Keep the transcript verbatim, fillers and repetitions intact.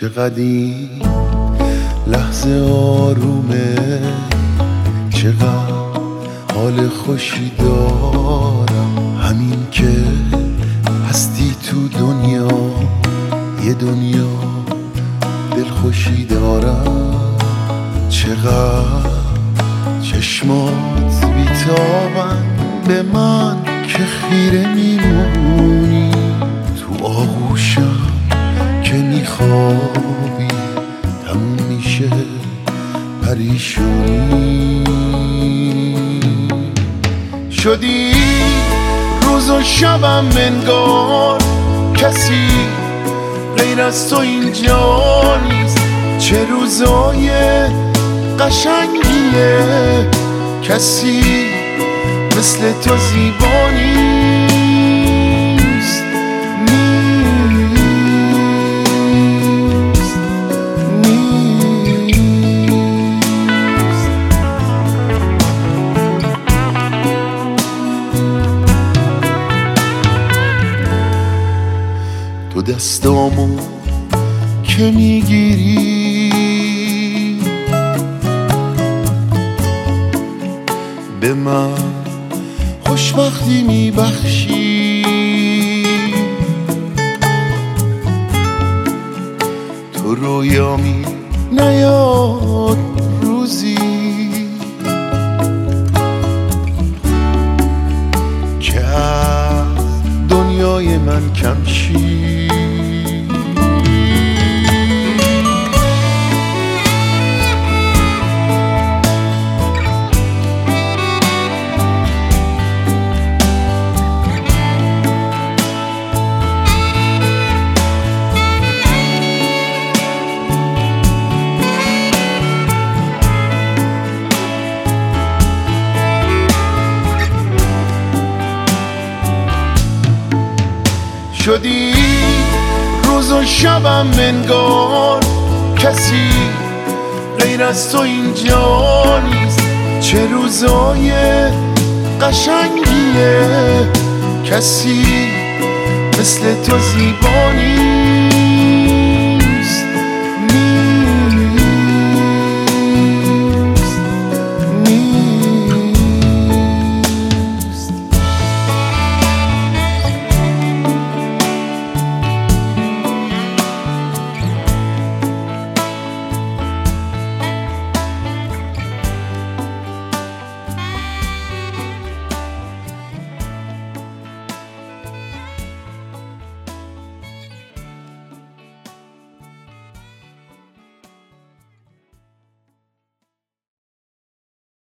چقدر این لحظه آرومه، چقدر حال خوشی دارم، همین که هستی تو دنیا، یه دنیا دلخوشی دارم. چقدر چشمات بیتابن به من که خیره میمونی، تو آغوشم که میخوابی تموم میشه پریشونی. شدی روز و شبم انگار کسی غیر از تو اینجا نیست، چه روزای قشنگیه کسی مثل تو زیبا نیست. نیست نیست تو دستامو که میگیری به من خوشبختی میبخشی، تو رویامی نیاد روزی که از دنیای من کم شی. شدی روز و شبم انگار کسی غیر از تو اینجا نیست، چه روزای قشنگیه کسی مثل تو زیبا نیست.